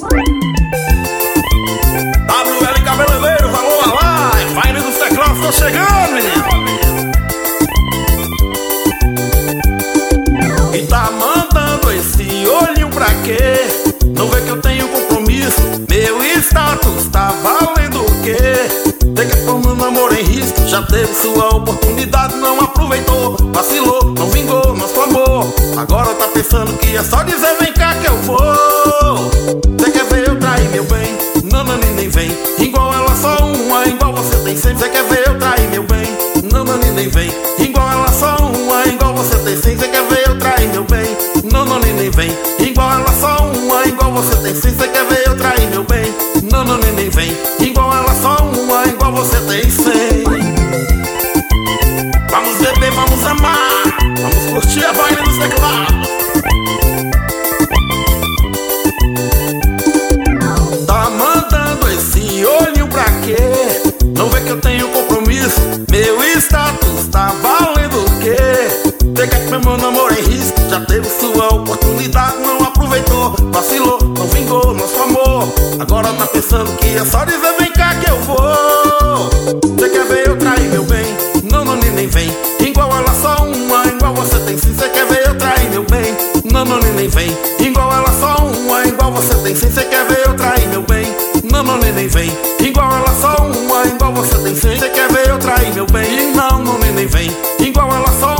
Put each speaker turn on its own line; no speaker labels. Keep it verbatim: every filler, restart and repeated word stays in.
W L Cabeleireiros, alô, alá, é Fire dos Teclados, tô chegando, menino. E tá mandando esse olhinho pra quê? Não vê que eu tenho compromisso, meu status tá valendo o quê? Tem que pôr meu namoro em risco, já teve sua oportunidade, não aproveitou, vacilou, não vingou nosso amor. Agora tá pensando que é só dizer vem cá que eu vou. Cê quer ver eu trair meu bem? Não, não, nem vem. Igual ela só uma, igual você tem cem. Cê quer ver eu trair meu bem? Não, não, nem vem. Igual ela só uma, igual você tem cem. Cê quer ver eu trair meu bem? Não, não, nem vem. Igual ela só uma, igual você tem cem. Cê quer ver eu trair meu bem? Não, não, nem vem. Igual ela só uma, igual você tem cem. Vamos beber, vamos amar, vamos curtir a vibe dos teclados. Tá mandando esse olhinho pra quê? Não vê que eu tenho compromisso, meu status tá valendo o quê? Tem que pôr meu namoro em risco, já teve sua oportunidade, não aproveitou, vacilou, não vingou nosso amor. Agora tá pensando que é só dizer vem cá que eu vou. Você quer ver eu trair meu bem? Não, não, nem vem. Igual ela só uma, igual você tem sim. Você quer ver eu trair meu bem? Não, não, nem vem. Igual ela só uma, igual você tem sim. Você quer ver eu trair meu bem? Não, não, nem vem. Igual ela só uma, igual você tem sim. Você quer ver eu trair meu bem? Não, não, nem vem. Igual ela só